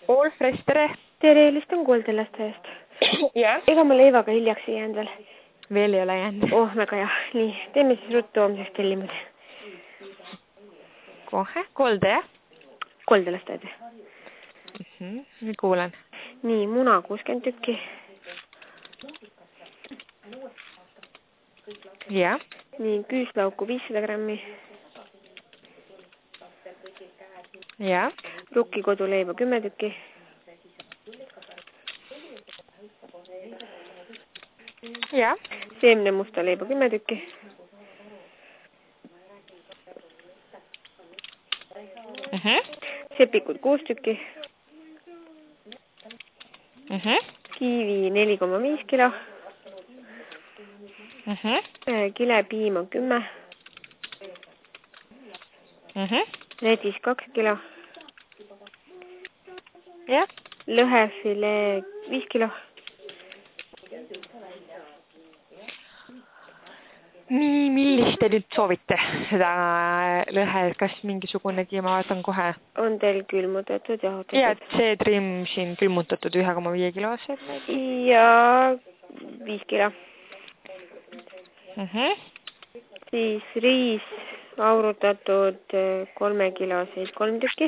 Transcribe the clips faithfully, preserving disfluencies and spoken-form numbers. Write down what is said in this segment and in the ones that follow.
All fresh, tere. Tere, helistan kooldelastajast. Jah. Ega ma leivaga hiljaks ei jäänud veel. Veel ei ole jäänud. Oh, väga hea. Nii, teeme siis ruttu homseks tellimuse. Kohe, kolde, jah? Kooldelastajad. Mm-hmm. Nii kuulen. Nii, muna kuuskümmend tükki. Jah. Nii, küüslauku viissada grammi. Jah. Rukkikoduleiba kümme tükki. Jah. Seemne musta leiba kümme tükki. Mm-hmm. Sepikud kuus tükki. Mm-hmm. Kiivi neli koma viis kilo. Mm-hmm. Kilepiima kümme. Mm-hmm. Ledis kaks kilo. Jah. Lõhefilee viis kilo. Nii, millist te nüüd soovite seda lõhe, kas mingisugunegi, ma vaatan kohe. On teil külmutatud ja hotelatud? Ja, see trim siin külmutatud üks koma viis kilosed. Ja viis kilo. Mm-hmm. Siis riis aurutatud kolme kiloseid kolm tükki.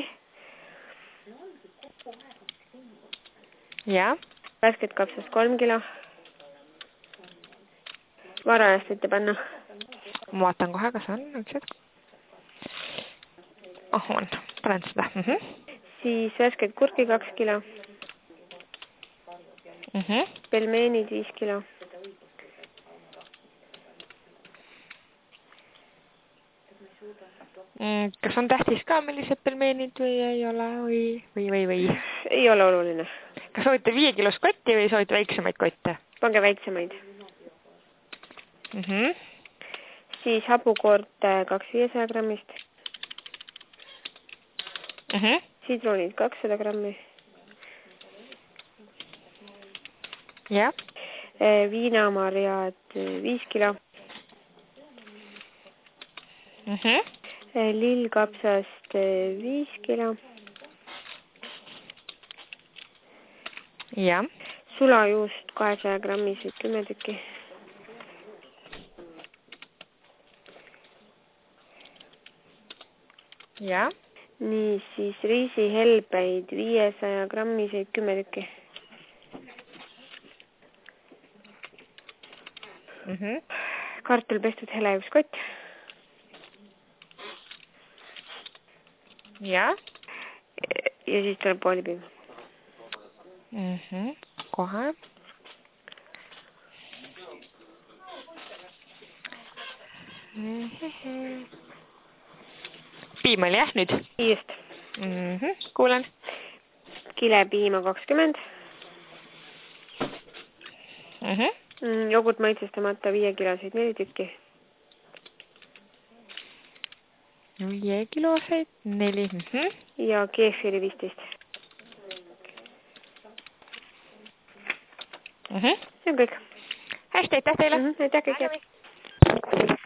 Ja. Värsket kapsast kolm kilo. Varajast ette panna. Ma vaatan kohe, kas on üks hetk. Oh, on. Panen seda. Mm-hmm. Siis värsket kurki kaks kilo. Mm-hmm. Pelmeenid viis kilo. Mm, kas on tähtis ka, millised pelmeenid või ei ole või, või, või, või? Ei ole oluline. Kas soovite viie kilos kotti või soovite väiksemaid kotte? Pange väiksemaid. Mm-hmm. Siis hapukoort kaks viiesaja grammist. Mm-hmm. Sidrunid kakssada grammi. Jah. Viinamarjad viis kilo. Mm-hmm. Lillkapsast viis kilo. Jah. Sulajuust kahesaja grammisid kümme tükki. Jah. Nii, siis riisihelbeid viiesaja grammiseid kümme tükki. Mm-hmm. Kartul pestud hele üks kott. Jah. Ja siis tuleb poolipiim. Mm-hmm. Kohe. Mm-hmm. Piim oli jah nüüd? Just. Mm-hmm. Kuulen. Kilepiima kakskümmend. Mm-hmm. Jogurt maitsestamata viie kiloseid neli tükki. Viie kiloseid neli. Mm-hmm. Ja keefiri viisteist. Mm-hmm. See on kõik. Hästi, aitäh teile. Mm-hmm. Aitäh kõik.